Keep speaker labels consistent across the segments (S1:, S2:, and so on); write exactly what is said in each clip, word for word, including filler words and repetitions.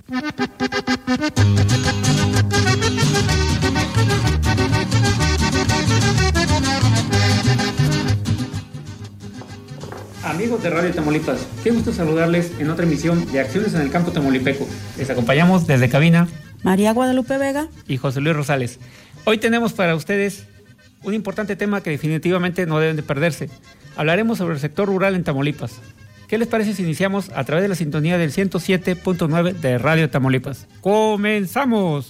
S1: Amigos de Radio Tamaulipas, qué gusto saludarles en otra emisión de Acciones en el Campo Tamaulipeco. Les acompañamos desde cabina
S2: María Guadalupe Vega
S1: y José Luis Rosales. Hoy tenemos para ustedes un importante tema que definitivamente no deben de perderse. Hablaremos sobre el sector rural en Tamaulipas. ¿Qué les parece si iniciamos a través de la sintonía del ciento siete punto nueve de Radio Tamaulipas? ¡Comenzamos!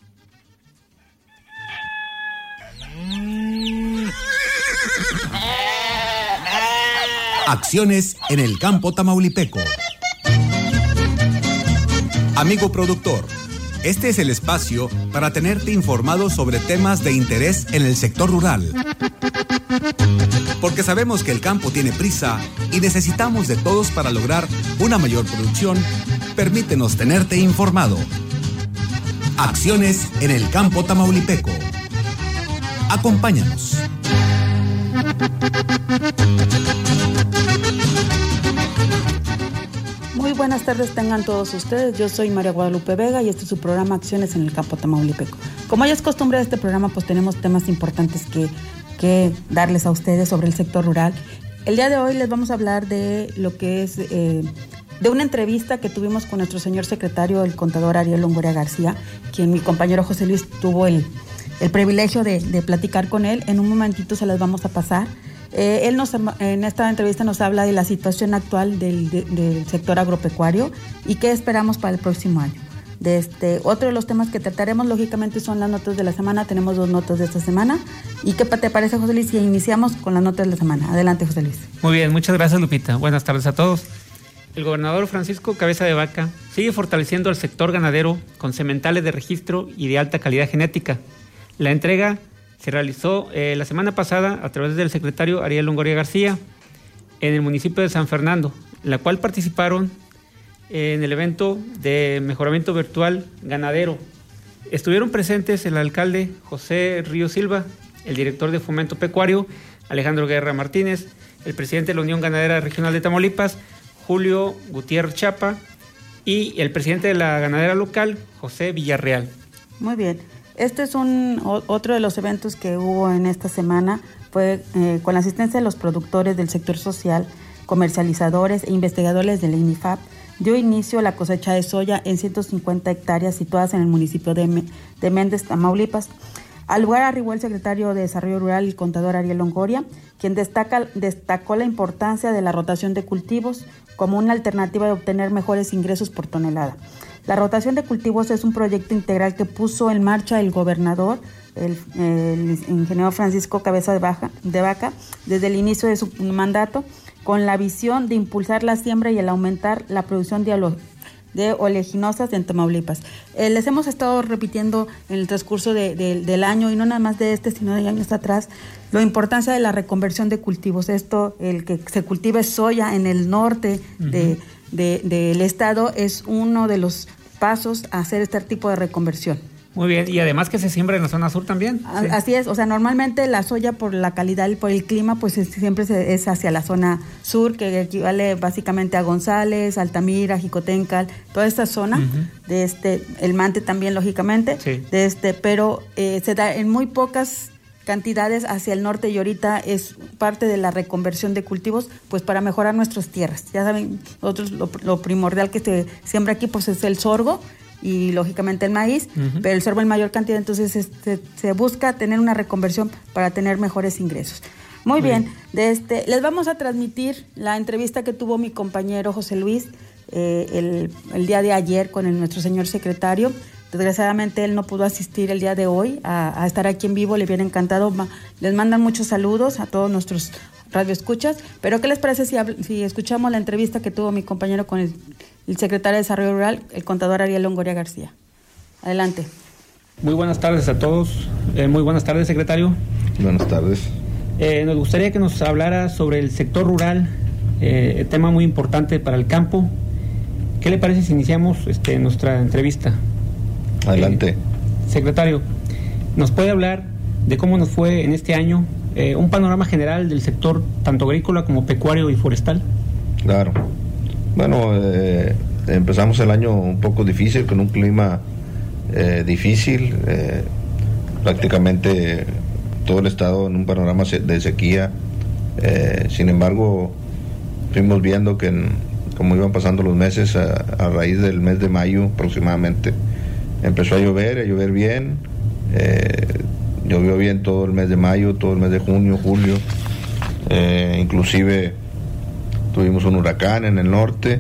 S3: Acciones en el campo tamaulipeco. Amigo productor, este es el espacio para tenerte informado sobre temas de interés en el sector rural. Porque sabemos que el campo tiene prisa y necesitamos de todos para lograr una mayor producción. Permítenos tenerte informado. Acciones en el campo tamaulipeco. Acompáñanos.
S2: Muy buenas tardes tengan todos ustedes. Yo soy María Guadalupe Vega y este es su programa Acciones en el Campo Tamaulipeco. Como ya es costumbre de este programa, pues tenemos temas importantes que, que darles a ustedes sobre el sector rural. El día de hoy les vamos a hablar de lo que es eh, de una entrevista que tuvimos con nuestro señor secretario, el contador Ariel Longoria García, quien mi compañero José Luis tuvo el, el privilegio de, de platicar con él. En un momentito se las vamos a pasar. Eh, él nos, en esta entrevista nos habla de la situación actual del, de, del sector agropecuario y qué esperamos para el próximo año. De este, otro de los temas que trataremos, lógicamente, son las notas de la semana. Tenemos dos notas de esta semana. ¿Y qué te parece, José Luis, si iniciamos con las notas de la semana? Adelante, José Luis.
S1: Muy bien, muchas gracias, Lupita. Buenas tardes a todos. El gobernador Francisco Cabeza de Vaca sigue fortaleciendo el sector ganadero con sementales de registro y de alta calidad genética. La entrega se realizó eh, la semana pasada a través del secretario Ariel Longoria García en el municipio de San Fernando, en la cual participaron eh, en el evento de mejoramiento virtual ganadero. Estuvieron presentes el alcalde José Río Silva, el director de Fomento Pecuario Alejandro Guerra Martínez, el presidente de la Unión Ganadera Regional de Tamaulipas Julio Gutiérrez Chapa y el presidente de la ganadera local José Villarreal.
S2: Muy bien. Este es un otro de los eventos que hubo en esta semana, fue eh, con la asistencia de los productores del sector social, comercializadores e investigadores del INIFAP, dio inicio a la cosecha de soya en ciento cincuenta hectáreas situadas en el municipio de, de Méndez, Tamaulipas. Al lugar arribó el secretario de Desarrollo Rural y contador Ariel Longoria, quien destaca, destacó la importancia de la rotación de cultivos como una alternativa de obtener mejores ingresos por tonelada. La rotación de cultivos es un proyecto integral que puso en marcha el gobernador, el, el ingeniero Francisco Cabeza de, Baja, de Vaca, desde el inicio de su mandato, con la visión de impulsar la siembra y el aumentar la producción de, olo, de oleaginosas en Tamaulipas. Eh, les hemos estado repitiendo en el transcurso de, de, del año, y no nada más de este, sino de años atrás, la importancia de la reconversión de cultivos. Esto, el que se cultive soya en el norte uh-huh. de De, del estado es uno de los pasos a hacer este tipo de reconversión.
S1: Muy bien, y además que se siembra en la zona sur también.
S2: A, sí. Así es, o sea, normalmente la soya por la calidad y por el clima, pues es, siempre se, es hacia la zona sur, que equivale básicamente a González, Altamira, Jicotencal, toda esta zona, uh-huh. de este, el Mante también, lógicamente, sí. de este, pero eh, se da en muy pocas cantidades hacia el norte, y ahorita es parte de la reconversión de cultivos, pues para mejorar nuestras tierras. Ya saben, nosotros lo, lo primordial que se siembra aquí pues es el sorgo y lógicamente el maíz, uh-huh. pero el sorgo en mayor cantidad, entonces este, se busca tener una reconversión para tener mejores ingresos. Muy, Muy bien, bien. De este, les vamos a transmitir la entrevista que tuvo mi compañero José Luis eh, el, el día de ayer con el, nuestro señor secretario. Desgraciadamente él no pudo asistir el día de hoy a, a estar aquí en vivo, le hubiera encantado. Les mandan muchos saludos a todos nuestros radioescuchas, pero ¿qué les parece si, si escuchamos la entrevista que tuvo mi compañero con el, el secretario de Desarrollo Rural, el contador Ariel Longoria García? Adelante.
S1: Muy buenas tardes a todos. Eh, muy buenas tardes, secretario.
S4: Buenas tardes.
S1: Eh, nos gustaría que nos hablara sobre el sector rural, eh, tema muy importante para el campo. ¿Qué le parece si iniciamos este, nuestra entrevista?
S4: Adelante.
S1: Eh, secretario, ¿nos puede hablar de cómo nos fue en este año, eh, un panorama general del sector tanto agrícola como pecuario y forestal?
S4: Claro. Bueno, eh, empezamos el año un poco difícil, con un clima eh, difícil, eh, prácticamente todo el estado en un panorama de sequía. Eh, sin embargo, fuimos viendo que en, como iban pasando los meses, a, a raíz del mes de mayo aproximadamente, empezó a llover, a llover bien, eh, llovió bien todo el mes de mayo, todo el mes de junio, julio, eh, inclusive tuvimos un huracán en el norte,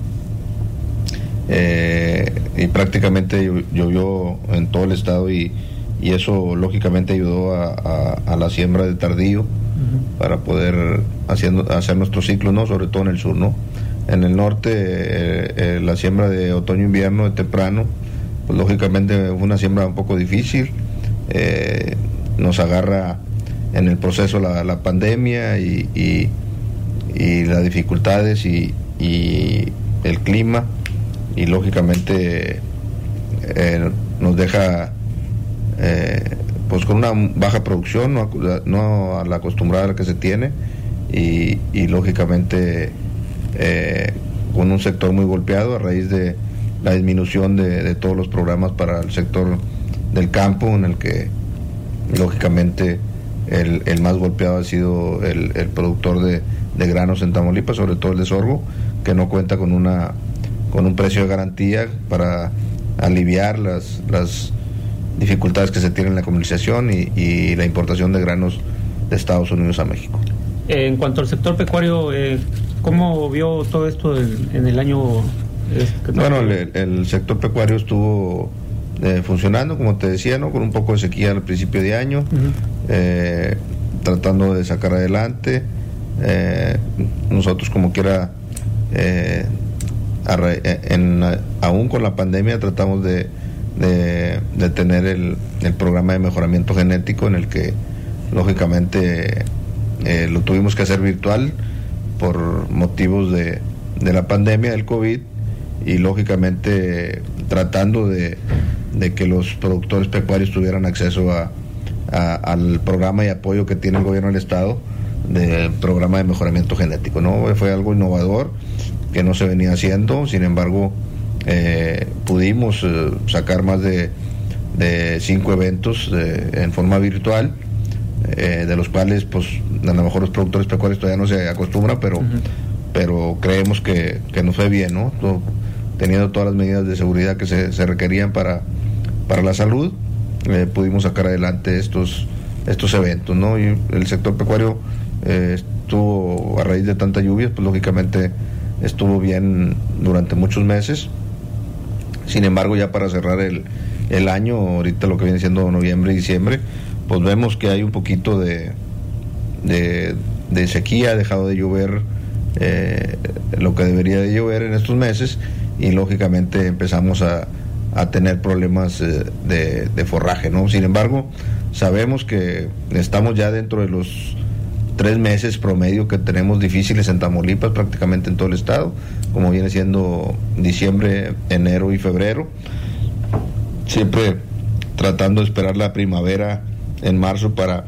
S4: eh, y prácticamente llovió en todo el estado, y, y eso lógicamente ayudó a, a, a la siembra de tardío, uh-huh, para poder haciendo, hacer nuestro ciclo, ¿no? Sobre todo en el sur, ¿no? En el norte, eh, eh, la siembra de otoño-invierno de temprano, pues lógicamente fue una siembra un poco difícil, eh, nos agarra en el proceso la, la pandemia y, y, y las dificultades y, y el clima, y lógicamente eh, nos deja eh, pues con una baja producción, no, no a la acostumbrada a la que se tiene, y, y lógicamente eh, con un sector muy golpeado a raíz de la disminución de, de todos los programas para el sector del campo, en el que lógicamente el, el más golpeado ha sido el, el productor de, de granos en Tamaulipas, sobre todo el de sorgo, que no cuenta con una con un precio de garantía para aliviar las, las dificultades que se tienen en la comercialización y, y la importación de granos de Estados Unidos a México.
S1: En cuanto al sector pecuario, eh, ¿cómo vio todo esto en, en el año? Este,
S4: bueno, el, el sector pecuario estuvo eh, funcionando, como te decía, ¿no? Con un poco de sequía al principio de año, uh-huh, eh, tratando de sacar adelante. Eh, nosotros, como quiera, eh, en, aún con la pandemia, tratamos de, de, de tener el, el programa de mejoramiento genético, en el que lógicamente eh, lo tuvimos que hacer virtual por motivos de, de la pandemia del COVID, y lógicamente tratando de, de que los productores pecuarios tuvieran acceso a, a, al programa y apoyo que tiene el gobierno del estado del programa de mejoramiento genético, ¿no? Fue algo innovador que no se venía haciendo. Sin embargo, eh, pudimos eh, sacar más de, de cinco eventos de, en forma virtual, eh, de los cuales pues a lo mejor los productores pecuarios todavía no se acostumbran, pero, uh-huh, pero creemos que, que nos fue bien, ¿no? Todo, teniendo todas las medidas de seguridad que se, se requerían para, para la salud, eh, pudimos sacar adelante estos, estos eventos, ¿no? Y el sector pecuario eh, estuvo, a raíz de tantas lluvias, pues lógicamente estuvo bien durante muchos meses. Sin embargo, ya para cerrar el, el año, ahorita lo que viene siendo noviembre y diciembre, pues vemos que hay un poquito de, de, de sequía, ha dejado de llover eh, lo que debería de llover en estos meses, y lógicamente empezamos a, a tener problemas eh, de, de forraje, ¿no? Sin embargo, sabemos que estamos ya dentro de los tres meses promedio que tenemos difíciles en Tamaulipas, prácticamente en todo el estado, como viene siendo diciembre, enero y febrero, siempre tratando de esperar la primavera en marzo para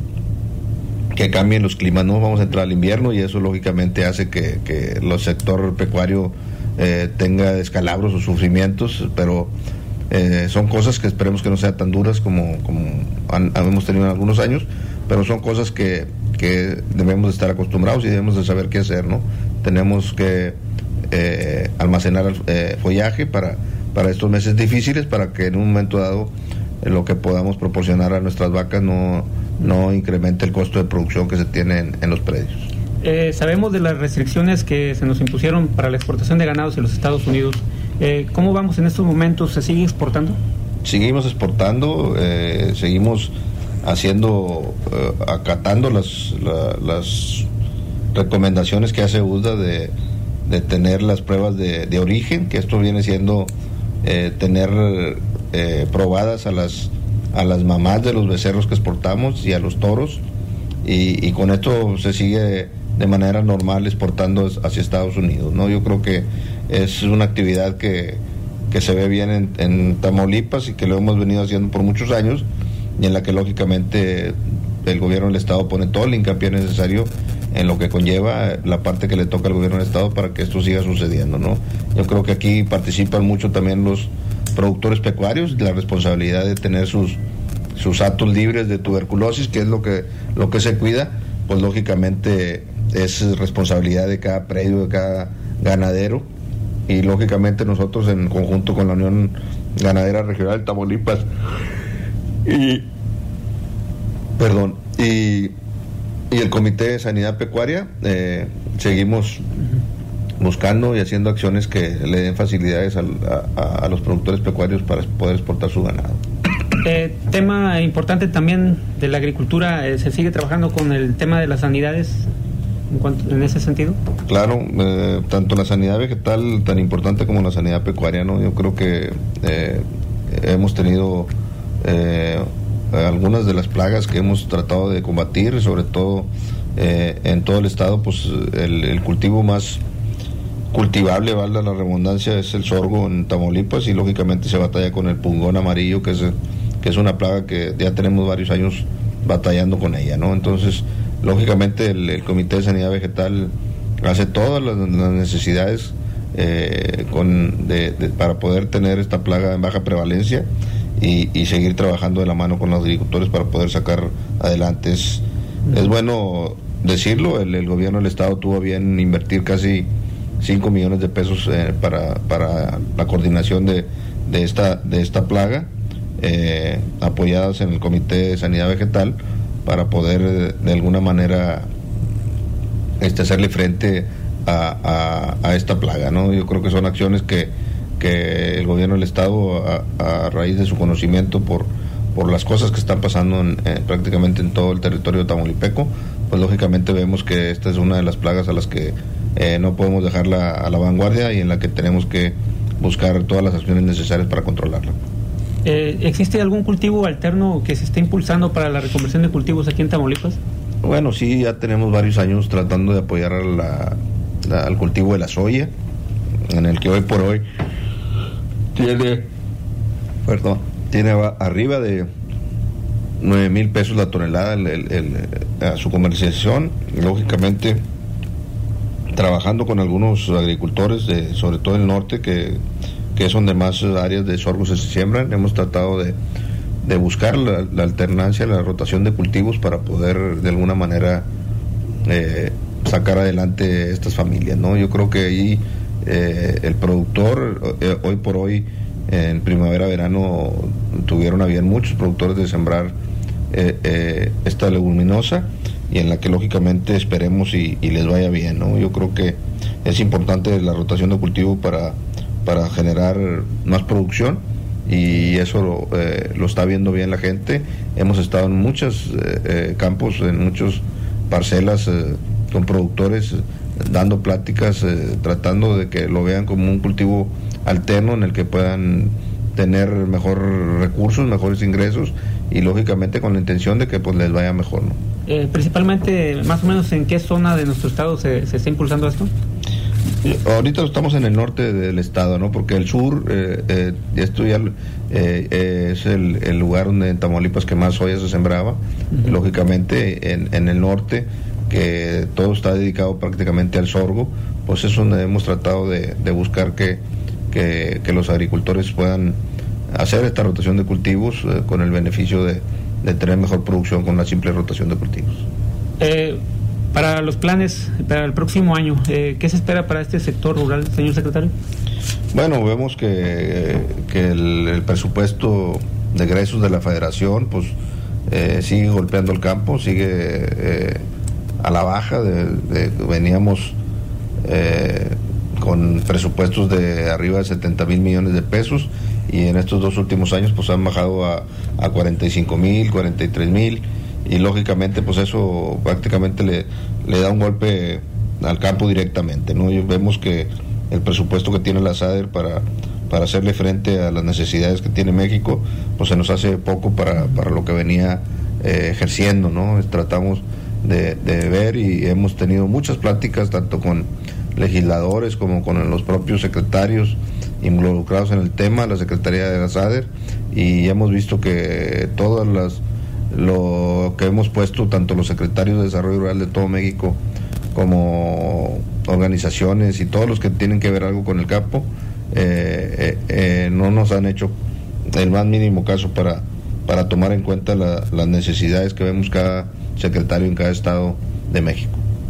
S4: que cambien los climas, ¿no? Vamos a entrar al invierno, y eso lógicamente hace que, que el sector pecuario eh, tenga descalabros o sufrimientos, pero eh, son cosas que esperemos que no sean tan duras como, como han, hemos tenido en algunos años, pero son cosas que que debemos de estar acostumbrados y debemos de saber qué hacer, ¿no? Tenemos que eh, almacenar eh, follaje para, para estos meses difíciles, para que en un momento dado eh, lo que podamos proporcionar a nuestras vacas no, no incremente el costo de producción que se tiene en, en los predios.
S1: Eh, sabemos de las restricciones que se nos impusieron para la exportación de ganados en los Estados Unidos. Eh, ¿Cómo vamos en estos momentos? ¿Se sigue exportando?
S4: Seguimos exportando, eh, seguimos haciendo, eh, acatando las, la, las recomendaciones que hace U S D A de, de tener las pruebas de, de origen, que esto viene siendo eh, tener eh, probadas a las, a las mamás de los becerros que exportamos y a los toros, y, y con esto se sigue de manera normal exportando hacia Estados Unidos, ¿no? Yo creo que es una actividad que, que se ve bien en, en Tamaulipas, y que lo hemos venido haciendo por muchos años, y en la que lógicamente el gobierno del estado pone todo el hincapié necesario en lo que conlleva la parte que le toca al gobierno del estado para que esto siga sucediendo, ¿no? Yo creo que aquí participan mucho también los productores pecuarios, la responsabilidad de tener sus sus hatos libres de tuberculosis, que es lo que lo que se cuida, pues lógicamente es responsabilidad de cada predio, de cada ganadero, y lógicamente nosotros en conjunto con la Unión Ganadera Regional de Tamaulipas y perdón y, y el Comité de Sanidad Pecuaria eh, seguimos buscando y haciendo acciones que le den facilidades a, a, a los productores pecuarios para poder exportar su ganado.
S1: Eh, tema importante también de la agricultura, eh, ¿se sigue trabajando con el tema de las sanidades en, cuanto, en ese sentido?
S4: Claro, eh, tanto la sanidad vegetal tan importante como la sanidad pecuaria, ¿no? Yo creo que eh, hemos tenido eh, algunas de las plagas que hemos tratado de combatir, sobre todo eh, en todo el estado, pues el, el cultivo más cultivable, valga la redundancia, es el sorgo en Tamaulipas, y lógicamente se batalla con el pungón amarillo, que es, que es una plaga que ya tenemos varios años batallando con ella, ¿no? Entonces, lógicamente el, el Comité de Sanidad Vegetal hace todas las, las necesidades eh, con, de, de, para poder tener esta plaga en baja prevalencia y, y seguir trabajando de la mano con los agricultores para poder sacar adelante. Es, es bueno decirlo, el, el gobierno del estado tuvo bien invertir casi cinco millones de pesos eh, para, para la coordinación de, de, esta, de esta plaga, eh, apoyadas en el Comité de Sanidad Vegetal, para poder eh, de alguna manera este, hacerle frente a, a, a esta plaga, ¿no? Yo creo que son acciones que, que el gobierno del estado, a, a raíz de su conocimiento por, por las cosas que están pasando en, eh, prácticamente en todo el territorio tamaulipeco, pues lógicamente vemos que esta es una de las plagas a las que Eh, no podemos dejarla a la vanguardia y en la que tenemos que buscar todas las acciones necesarias para controlarla.
S1: Eh, ¿Existe algún cultivo alterno que se esté impulsando para la reconversión de cultivos aquí en Tamaulipas?
S4: Bueno, sí, ya tenemos varios años tratando de apoyar a la, la, al cultivo de la soya, en el que hoy por hoy tiene, perdón, tiene arriba de nueve mil pesos la tonelada el, el, el, a su comercialización. Lógicamente, trabajando con algunos agricultores, de, sobre todo en el norte, que, que es donde más áreas de sorgo se siembran, hemos tratado de, de buscar la, la alternancia, la rotación de cultivos para poder de alguna manera eh, sacar adelante estas familias, ¿no? Yo creo que ahí eh, el productor, eh, hoy por hoy, en primavera, verano, tuvieron a bien muchos productores de sembrar eh, eh, esta leguminosa, y en la que lógicamente esperemos y, y les vaya bien, ¿no? Yo creo que es importante la rotación de cultivo para, para generar más producción, y eso lo, eh, lo está viendo bien la gente. Hemos estado en muchos eh, eh, campos, en muchas parcelas eh, con productores, eh, dando pláticas, eh, tratando de que lo vean como un cultivo alterno en el que puedan tener mejores recursos, mejores ingresos, y lógicamente con la intención de que pues les vaya mejor, ¿no?
S1: Eh, principalmente, más o menos, ¿en qué zona de nuestro estado se, se está impulsando esto?
S4: Ahorita estamos en el norte del estado, ¿no? Porque el sur, eh, eh, esto ya eh, eh, es el, el lugar donde en Tamaulipas que más soya se sembraba. Uh-huh. Lógicamente, en, en el norte, que todo está dedicado prácticamente al sorgo, pues es donde hemos tratado de, de buscar que, que, que los agricultores puedan hacer esta rotación de cultivos eh, con el beneficio de de tener mejor producción con la simple rotación de cultivos.
S1: Eh, para los planes para el próximo año, eh, ¿qué se espera para este sector rural, señor secretario?
S4: Bueno, vemos que, que el, el presupuesto de egresos de la federación pues eh, sigue golpeando el campo, sigue eh, a la baja, de, de, veníamos eh, con presupuestos de arriba de setenta mil millones de pesos, y en estos dos últimos años pues han bajado a, a cuarenta y cinco mil, cuarenta y tres mil, y lógicamente pues eso prácticamente le, le da un golpe al campo directamente, ¿no? Y vemos que el presupuesto que tiene la SADER para, para hacerle frente a las necesidades que tiene México, pues se nos hace poco para, para lo que venía eh, ejerciendo, ¿no? Tratamos de, de ver, y hemos tenido muchas pláticas tanto con legisladores como con los propios secretarios involucrados en el tema, la Secretaría de la SADER, y hemos visto que todas las lo que hemos puesto, tanto los secretarios de Desarrollo Rural de todo México como organizaciones y todos los que tienen que ver algo con el campo, eh, eh, eh, no nos han hecho el más mínimo caso para, para tomar en cuenta la, las necesidades que vemos cada secretario en cada estado de México.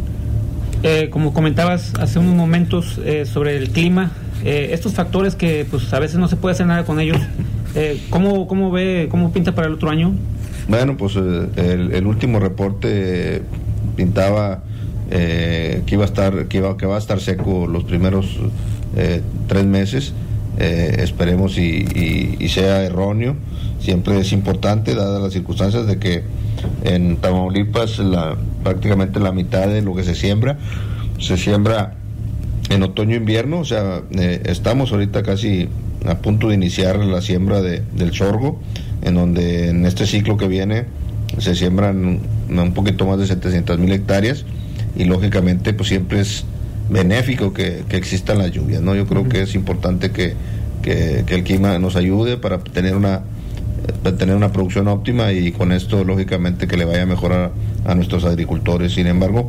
S1: Eh, como comentabas hace unos momentos eh, sobre el clima, eh, estos factores que pues a veces no se puede hacer nada con ellos, eh, ¿cómo, cómo ve, cómo pinta para el otro año?
S4: Bueno, pues eh, el, el último reporte pintaba eh, que iba a estar, que iba, que va a estar seco los primeros eh, tres meses. Eh, esperemos y, y, y sea erróneo. Siempre es importante, dadas las circunstancias, de que en Tamaulipas la, prácticamente la mitad de lo que se siembra se siembra en otoño-invierno. O sea, eh, estamos ahorita casi a punto de iniciar la siembra de, del sorgo, en donde en este ciclo que viene se siembran un poquito más de setecientas mil hectáreas, y lógicamente pues siempre es benéfico que, que existan las lluvias, ¿no? Yo creo uh-huh. que es importante que, que, que el clima nos ayude para tener una para tener una producción óptima, y con esto lógicamente que le vaya a mejorar a, a nuestros agricultores. Sin embargo,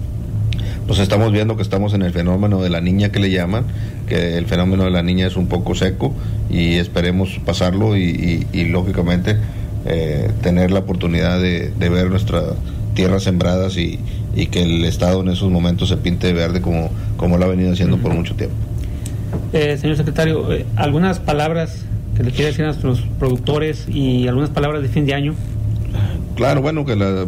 S4: pues estamos viendo que estamos en el fenómeno de la niña, que le llaman, que el fenómeno de la niña es un poco seco, y esperemos pasarlo y, y, y lógicamente eh, tener la oportunidad de, de ver nuestras tierras sembradas y, y que el estado en esos momentos se pinte de verde como, como lo ha venido haciendo por mucho tiempo.
S1: Eh, señor secretario, eh, algunas palabras que le quiere decir a nuestros productores y algunas palabras de fin de año.
S4: Claro, bueno, que la,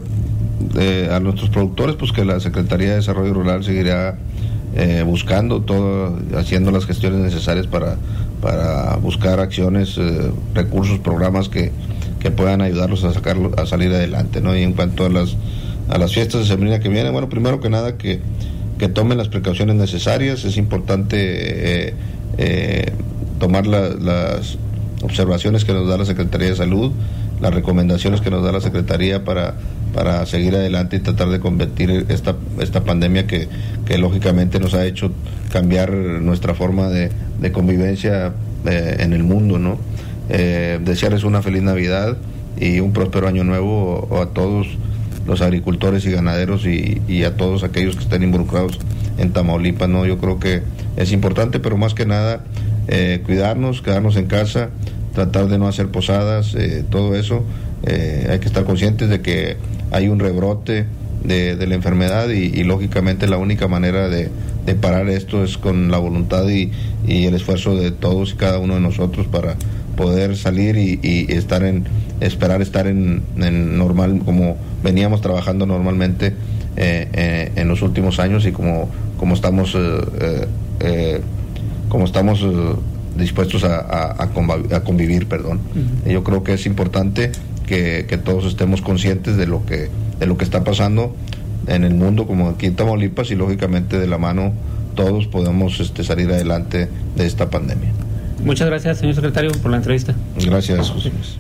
S4: eh, a nuestros productores, pues que la Secretaría de Desarrollo Rural seguirá eh, buscando todo, haciendo las gestiones necesarias para, para buscar acciones, eh, recursos, programas que, que puedan ayudarlos a sacarlo, a salir adelante, ¿no? Y en cuanto a las a las fiestas de sembrina que vienen, bueno, primero que nada que, que tomen las precauciones necesarias. Es importante eh, eh, tomar la, las observaciones que nos da la Secretaría de Salud, las recomendaciones que nos da la Secretaría para, para seguir adelante y tratar de combatir esta, esta pandemia que, que lógicamente nos ha hecho cambiar nuestra forma de, de convivencia eh, en el mundo, ¿no? Eh, desearles una feliz Navidad y un próspero año nuevo a, a todos los agricultores y ganaderos y, y a todos aquellos que estén involucrados en Tamaulipas, ¿no? Yo creo que es importante, pero más que nada eh, cuidarnos, quedarnos en casa, tratar de no hacer posadas, eh, todo eso. Eh, hay que estar conscientes de que hay un rebrote de, de la enfermedad y, y lógicamente la única manera de, de parar esto es con la voluntad y, y el esfuerzo de todos y cada uno de nosotros para poder salir y, y estar en esperar estar en, en normal, como veníamos trabajando normalmente eh, eh, en los últimos años, y como como estamos eh, eh, como estamos eh, dispuestos a, a, a, convivir, a convivir, perdón. Uh-huh. Yo creo que es importante que, que todos estemos conscientes de lo que de lo que está pasando en el mundo, como aquí en Tamaulipas, y lógicamente de la mano todos podemos este, salir adelante de esta pandemia.
S1: Muchas gracias, señor secretario, por la entrevista.
S4: Gracias, José Luis.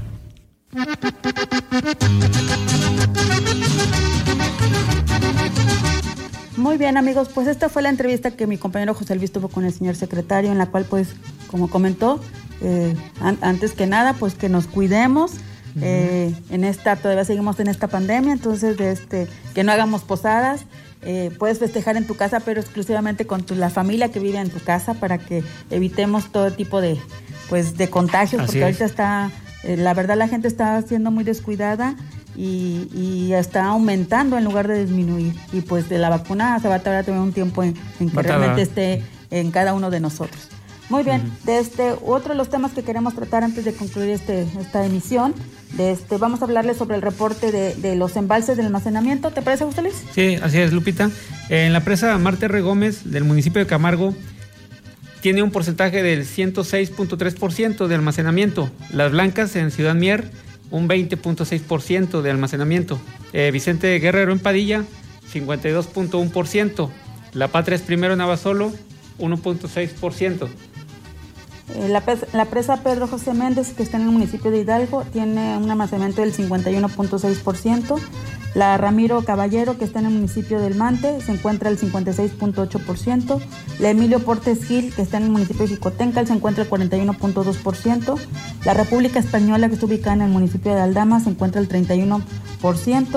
S2: Muy bien, amigos, pues esta fue la entrevista que mi compañero José Luis tuvo con el señor secretario, en la cual, pues, como comentó, eh, an- antes que nada, pues que nos cuidemos. Uh-huh. eh, en esta, todavía seguimos en esta pandemia, entonces de este, que no hagamos posadas. Eh, puedes festejar en tu casa, pero exclusivamente con tu, la familia que vive en tu casa, para que evitemos todo tipo de, pues, de contagios. Así porque es. Ahorita está, eh, la verdad, la gente está siendo muy descuidada y, y está aumentando en lugar de disminuir. Y pues de la vacuna se va a tardar también un tiempo en, en que Batada. realmente esté en cada uno de nosotros. Muy bien, uh-huh. de este, otro de los temas que queremos tratar antes de concluir este, esta emisión, de este, vamos a hablarles sobre el reporte de, de los embalses del almacenamiento. ¿Te parece, José Luis?
S1: Sí, así es, Lupita. En la presa Marte R. Gómez del municipio de Camargo tiene un porcentaje del ciento seis punto tres por ciento de almacenamiento. Las Blancas en Ciudad Mier, un veinte punto seis por ciento de almacenamiento. Eh, Vicente Guerrero en Padilla, cincuenta y dos punto uno por ciento. La Patria es Primero en Abasolo, uno punto seis por ciento.
S2: La, la presa Pedro José Méndez, que está en el municipio de Hidalgo, tiene un almacenamiento del cincuenta y uno punto seis por ciento. La Ramiro Caballero, que está en el municipio del Mante, se encuentra el cincuenta y seis punto ocho por ciento. La Emilio Portes Gil, que está en el municipio de Jicotencal, se encuentra el cuarenta y uno punto dos por ciento. La República Española, que está ubicada en el municipio de Aldama, se encuentra el treinta y uno por ciento.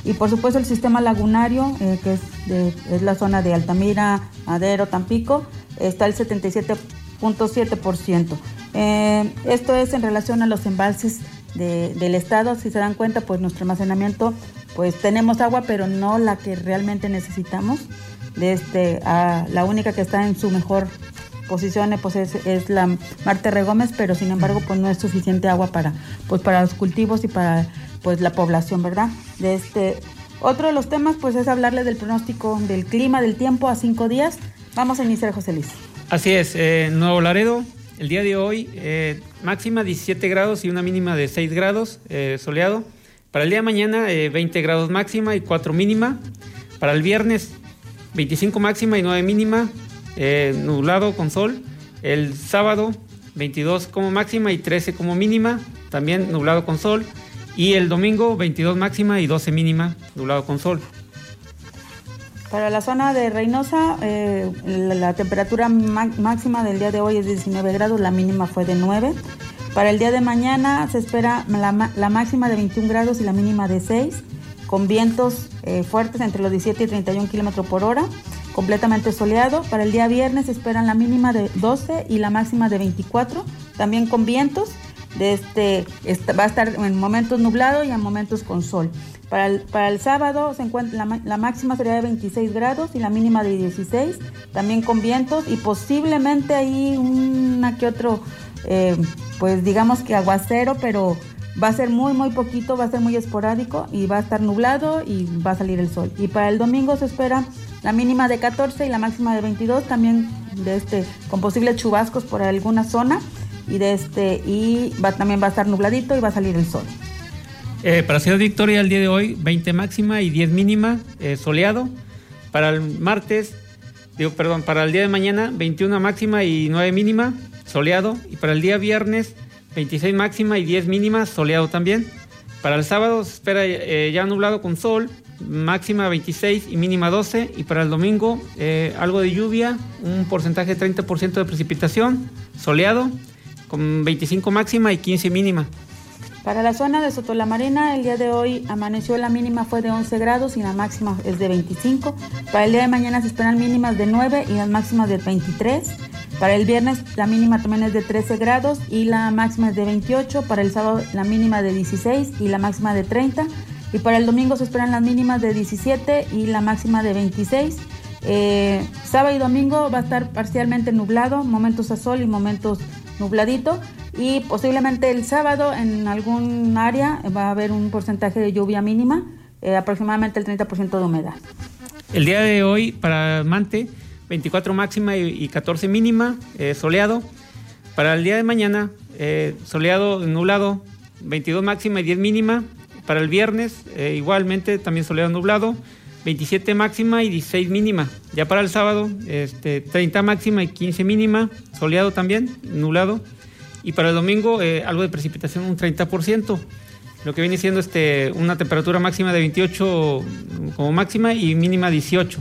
S2: Y por supuesto el sistema lagunario, eh, que es, de, es la zona de Altamira, Madero, Tampico, está el setenta y siete punto siete por ciento. Eh, esto es en relación a los embalses de, del estado. Si se dan cuenta, pues nuestro almacenamiento, pues tenemos agua, pero no la que realmente necesitamos. De este, a, la única que está en su mejor posición pues es, es la Marte Regómez, pero sin embargo pues no es suficiente agua para, pues, para los cultivos y para pues la población, ¿verdad? De este, otro de los temas pues es hablarle del pronóstico del clima, del tiempo a cinco días. Vamos a iniciar, José Luis.
S1: Así es, eh, Nuevo Laredo, el día de hoy, eh, máxima diecisiete grados y una mínima de seis grados, eh, soleado. Para el día de mañana, eh, veinte grados máxima y cuatro mínima. Para el viernes, veinticinco máxima y nueve mínima, eh, nublado con sol. El sábado, veintidós como máxima y trece como mínima, también nublado con sol. Y el domingo, veintidós máxima y doce mínima, nublado con sol.
S2: Para la zona de Reynosa, eh, la, la temperatura má- máxima del día de hoy es de diecinueve grados, la mínima fue de nueve. Para el día de mañana se espera la, la máxima de veintiún grados y la mínima de seis, con vientos eh, fuertes entre los diecisiete y treinta y un kilómetros por hora, completamente soleado. Para el día viernes se esperan la mínima de doce y la máxima de veinticuatro, también con vientos. De este, este, va a estar en momentos nublado y en momentos con sol. Para el, para el sábado se encuentra la, la máxima sería de veintiséis grados y la mínima de dieciséis, también con vientos y posiblemente ahí una que otro, eh, pues digamos que aguacero, pero va a ser muy muy poquito, va a ser muy esporádico y va a estar nublado y va a salir el sol. Y para el domingo se espera la mínima de catorce y la máxima de veintidós, también de este, con posibles chubascos por alguna zona. Y de este y va, también va a estar nubladito y va a salir el sol.
S1: Eh, para Ciudad Victoria el día de hoy, veinte máxima y diez mínima, eh, soleado. Para el martes, digo, perdón, para el día de mañana, veintiuno máxima y nueve mínima, soleado. Y para el día viernes, veintiséis máxima y diez mínima, soleado también. Para el sábado se espera eh, ya nublado con sol, máxima veintiséis y mínima doce. Y para el domingo, eh, algo de lluvia, un porcentaje de treinta por ciento de precipitación, soleado, con veinticinco máxima y quince mínima.
S2: Para la zona de Sotolamarina, el día de hoy amaneció, la mínima fue de once grados y la máxima es de veinticinco. Para el día de mañana se esperan mínimas de nueve y las máximas de veintitrés. Para el viernes la mínima también es de trece grados y la máxima es de veintiocho. Para el sábado la mínima de dieciséis y la máxima de treinta. Y para el domingo se esperan las mínimas de diecisiete y la máxima de veintiséis. Eh, sábado y domingo va a estar parcialmente nublado, momentos a sol y momentos nubladito, y posiblemente el sábado en algún área va a haber un porcentaje de lluvia mínima, eh, aproximadamente el treinta por ciento de humedad.
S1: El día de hoy para Mante, veinticuatro máxima y, y catorce mínima, eh, soleado. Para el día de mañana, eh, soleado, nublado, veintidós máxima y diez mínima. Para el viernes, eh, igualmente también soleado, nublado, veintisiete máxima y dieciséis mínima. Ya para el sábado, este, treinta máxima y quince mínima, soleado también, nublado. Y para el domingo, eh, algo de precipitación, un treinta por ciento. Lo que viene siendo este, una temperatura máxima de veintiocho como máxima y mínima dieciocho.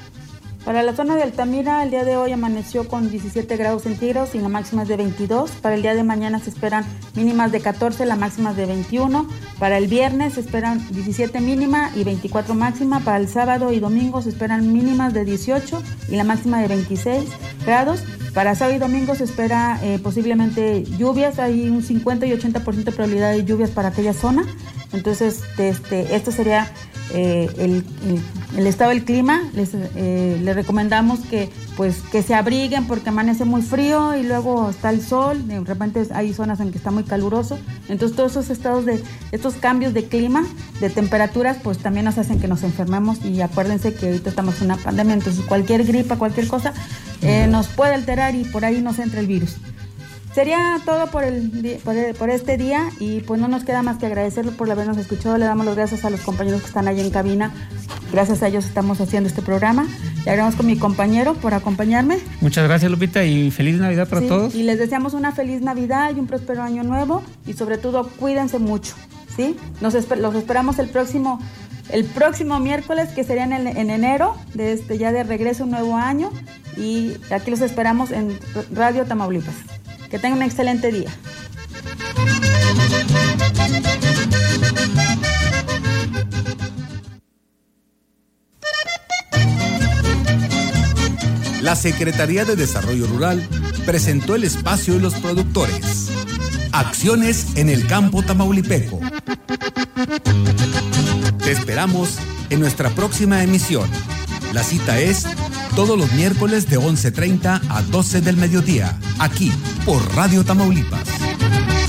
S2: Para la zona de Altamira, el día de hoy amaneció con diecisiete grados centígrados y la máxima es de veintidós. Para el día de mañana se esperan mínimas de catorce, la máxima es de veintiuno. Para el viernes se esperan diecisiete mínima y veinticuatro máxima. Para el sábado y domingo se esperan mínimas de dieciocho y la máxima de veintiséis grados. Para sábado y domingo se espera eh, posiblemente lluvias, hay un cincuenta y ochenta por ciento de probabilidad de lluvias para aquella zona. Entonces, este, esto sería eh, el, el, el estado del clima. Les, eh, les recomendamos que, pues, que se abriguen porque amanece muy frío y luego está el sol. De repente hay zonas en que está muy caluroso. Entonces, todos esos estados de, estos cambios de clima, de temperaturas, pues también nos hacen que nos enfermemos. Y acuérdense que ahorita estamos en una pandemia, entonces cualquier gripa, cualquier cosa, eh, nos puede alterar y por ahí nos entra el virus. Sería todo por, el, por, el, por este día y pues no nos queda más que agradecerlo por habernos escuchado. Le damos las gracias a los compañeros que están ahí en cabina. Gracias a ellos estamos haciendo este programa. Le agradecemos con mi compañero por acompañarme.
S1: Muchas gracias, Lupita, y feliz Navidad para
S2: sí,
S1: todos.
S2: Y les deseamos una feliz Navidad y un próspero año nuevo y sobre todo cuídense mucho, ¿sí? Nos esper- los esperamos el próximo el próximo miércoles, que sería en, el, en enero, de este, ya de regreso un nuevo año, y aquí los esperamos en Radio Tamaulipas. Que tengan un excelente día.
S3: la Secretaría de Desarrollo Rural presentó el espacio de los productores. Acciones en el campo tamaulipeco. Te esperamos en nuestra próxima emisión. La cita es todos los miércoles de once treinta a doce del mediodía, aquí por Radio Tamaulipas.